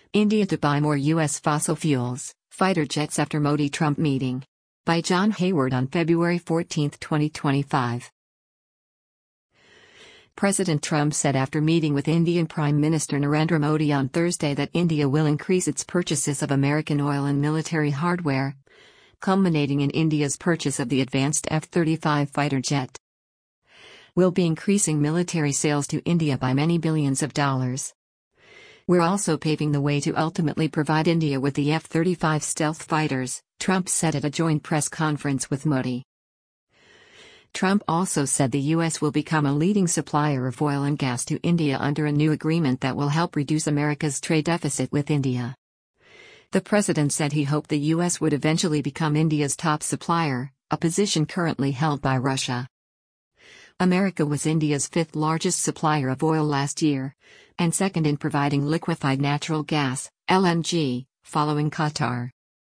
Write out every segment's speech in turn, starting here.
India to buy more U.S. fossil fuels, fighter jets after Modi-Trump meeting. By John Hayward on February 14, 2025. President Trump said after meeting with Indian Prime Minister Narendra Modi on Thursday that India will increase its purchases of American oil and military hardware, culminating in India's purchase of the advanced F-35 fighter jet. We'll be increasing military sales to India by many billions of dollars. We're also paving the way to ultimately provide India with the F-35 stealth fighters, Trump said at a joint press conference with Modi. Trump also said the U.S. will become a leading supplier of oil and gas to India under a new agreement that will help reduce America's trade deficit with India. The president said he hoped the U.S. would eventually become India's top supplier, a position currently held by Russia. America was India's fifth largest supplier of oil last year, and second in providing liquefied natural gas, LNG, following Qatar.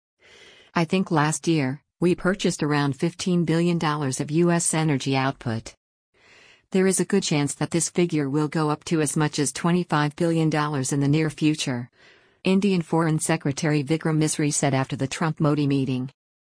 I think last year, we purchased around $15 billion of U.S. energy output. There is a good chance that this figure will go up to as much as $25 billion in the near future, Indian Foreign Secretary Vikram Misri said after the Trump-Modi meeting.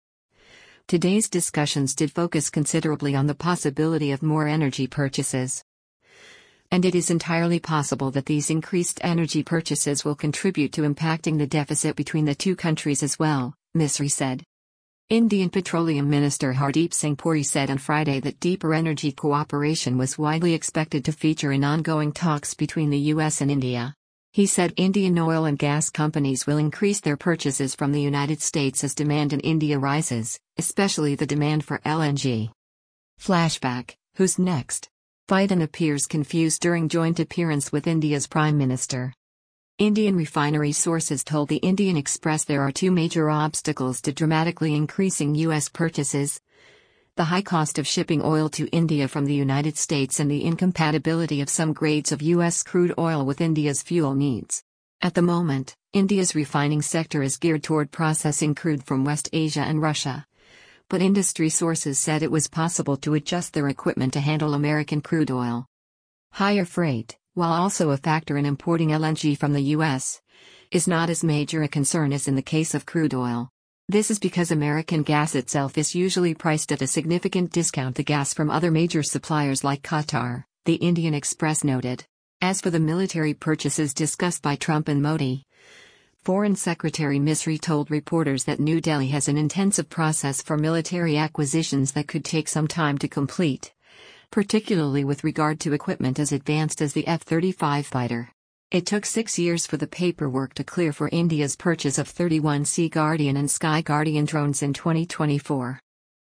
Today's discussions did focus considerably on the possibility of more energy purchases. And it is entirely possible that these increased energy purchases will contribute to impacting the deficit between the two countries as well, Misri said. Indian Petroleum Minister Hardeep Singh Puri said on Friday that deeper energy cooperation was widely expected to feature in ongoing talks between the U.S. and India. He said Indian oil and gas companies will increase their purchases from the United States as demand in India rises, especially the demand for LNG. Flashback: who's next? Biden appears confused during joint appearance with India's Prime Minister. Indian refinery sources told the Indian Express there are two major obstacles to dramatically increasing U.S. purchases: the high cost of shipping oil to India from the United States and the incompatibility of some grades of U.S. crude oil with India's fuel needs. At the moment, India's refining sector is geared toward processing crude from West Asia and Russia. But industry sources said it was possible to adjust their equipment to handle American crude oil. Higher freight, while also a factor in importing LNG from the U.S., is not as major a concern as in the case of crude oil. This is because American gas itself is usually priced at a significant discount to gas from other major suppliers like Qatar, the Indian Express noted. As for the military purchases discussed by Trump and Modi, Foreign Secretary Misri told reporters that New Delhi has an intensive process for military acquisitions that could take some time to complete, particularly with regard to equipment as advanced as the F-35 fighter. It took 6 years for the paperwork to clear for India's purchase of 31 Sea Guardian and Sky Guardian drones in 2024.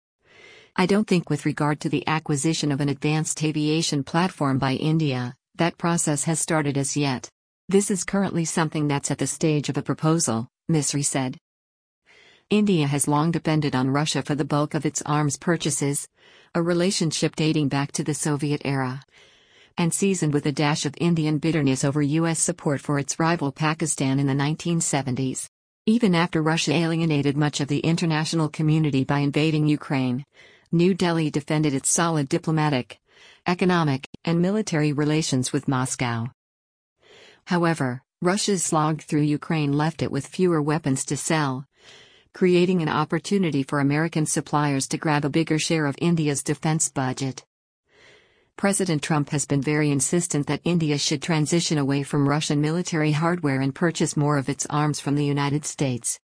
I don't think with regard to the acquisition of an advanced aviation platform by India, that process has started as yet. This is currently something that's at the stage of a proposal, Misri said. India has long depended on Russia for the bulk of its arms purchases, a relationship dating back to the Soviet era, and seasoned with a dash of Indian bitterness over U.S. support for its rival Pakistan in the 1970s. Even after Russia alienated much of the international community by invading Ukraine, New Delhi defended its solid diplomatic, economic, and military relations with Moscow. However, Russia's slog through Ukraine left it with fewer weapons to sell, creating an opportunity for American suppliers to grab a bigger share of India's defense budget. President Trump has been very insistent that India should transition away from Russian military hardware and purchase more of its arms from the United States.